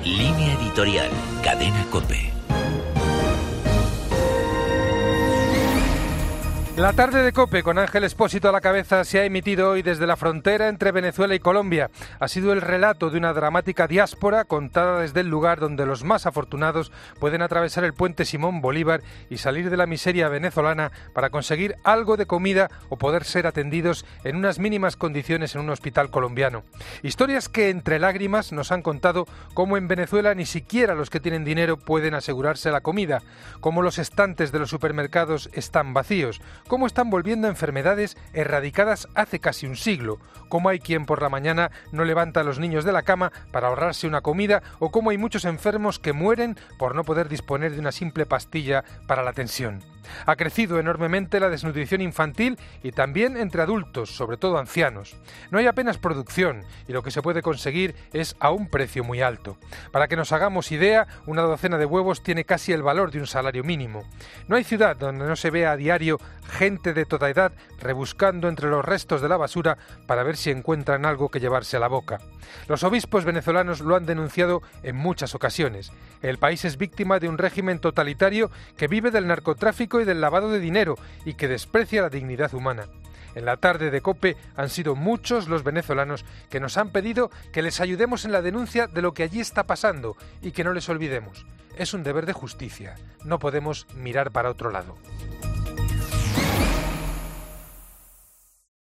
Línea editorial, Cadena COPE. La tarde de COPE con Ángel Expósito a la cabeza se ha emitido hoy desde la frontera entre Venezuela y Colombia. Ha sido el relato de una dramática diáspora contada desde el lugar donde los más afortunados pueden atravesar el puente Simón Bolívar y salir de la miseria venezolana para conseguir algo de comida o poder ser atendidos en unas mínimas condiciones en un hospital colombiano. Historias que entre lágrimas nos han contado cómo en Venezuela ni siquiera los que tienen dinero pueden asegurarse la comida, cómo los estantes de los supermercados están vacíos, cómo están volviendo enfermedades erradicadas hace casi un siglo, cómo hay quien por la mañana no levanta a los niños de la cama para ahorrarse una comida o cómo hay muchos enfermos que mueren por no poder disponer de una simple pastilla para la tensión. Ha crecido enormemente la desnutrición infantil y también entre adultos, sobre todo ancianos. No hay apenas producción y lo que se puede conseguir es a un precio muy alto. Para que nos hagamos idea, una docena de huevos tiene casi el valor de un salario mínimo. No hay ciudad donde no se vea a diario gente de toda edad rebuscando entre los restos de la basura para ver si encuentran algo que llevarse a la boca. Los obispos venezolanos lo han denunciado en muchas ocasiones. El país es víctima de un régimen totalitario que vive del narcotráfico y del lavado de dinero y que desprecia la dignidad humana. En la tarde de COPE han sido muchos los venezolanos que nos han pedido que les ayudemos en la denuncia de lo que allí está pasando y que no les olvidemos. Es un deber de justicia. No podemos mirar para otro lado.